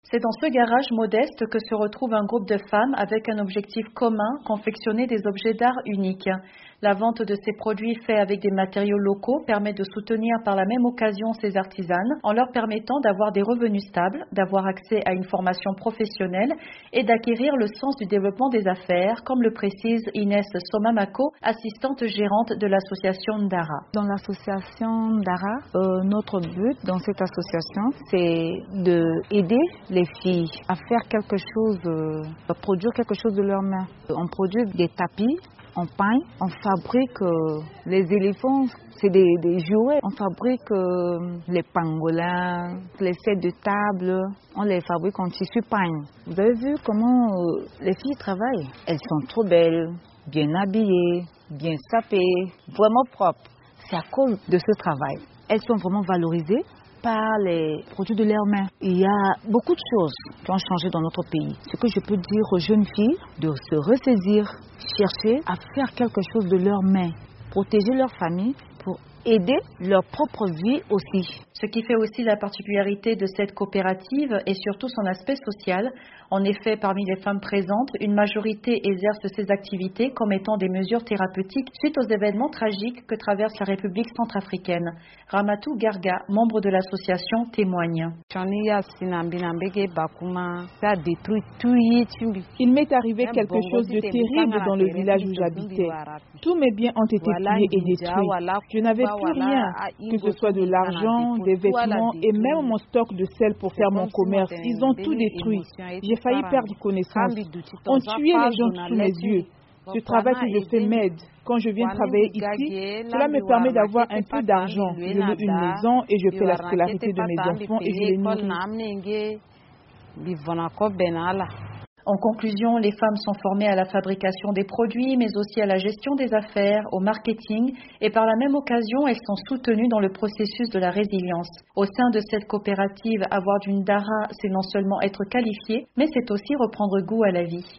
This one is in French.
C'est dans ce garage modeste que se retrouve un groupe de femmes avec un objectif commun, confectionner des objets d'art uniques. La vente de ces produits faits avec des matériaux locaux permet de soutenir par la même occasion ces artisanes en leur permettant d'avoir des revenus stables, d'avoir accès à une formation professionnelle et d'acquérir le sens du développement des affaires, comme le précise Inès Somamako, assistante gérante de l'association Ndara. Dans l'association Ndara, notre but dans cette association, c'est d'aider les filles à faire quelque chose, à produire quelque chose de leurs mains. On produit des tapis, on peint, on fabrique les éléphants, c'est des jouets. On fabrique les pangolins, les sets de table, on les fabrique en tissu peint. Vous avez vu comment les filles travaillent? Elles sont trop belles, bien habillées, bien sapées, vraiment propres. C'est à cause de ce travail. Elles sont vraiment valorisées par les produits de leurs mains. Il y a beaucoup de choses qui ont changé dans notre pays. Ce que je peux dire aux jeunes filles, de se ressaisir, chercher à faire quelque chose de leurs mains, protéger leur famille pour aider leur propre vie aussi. Ce qui fait aussi la particularité de cette coopérative est surtout son aspect social. En effet, parmi les femmes présentes, une majorité exerce ces activités comme étant des mesures thérapeutiques suite aux événements tragiques que traverse la République centrafricaine. Ramatou Garga, membre de l'association, témoigne. Il m'est arrivé quelque chose de terrible dans le village où j'habitais. Tous mes biens ont été pillés et détruits. Je n'avais plus rien, que ce soit de l'argent, des vêtements et même mon stock de sel pour faire mon commerce. Ils ont tout détruit. J'ai failli perdre connaissance. On tuait les gens sous mes yeux. Ce travail que je fais m'aide. Quand je viens travailler ici, cela me permet d'avoir un peu d'argent. Je loue une maison et je fais la scolarité de mes enfants et je les nourris. En conclusion, les femmes sont formées à la fabrication des produits, mais aussi à la gestion des affaires, au marketing, et par la même occasion, elles sont soutenues dans le processus de la résilience. Au sein de cette coopérative, avoir du Ndara, c'est non seulement être qualifié, mais c'est aussi reprendre goût à la vie.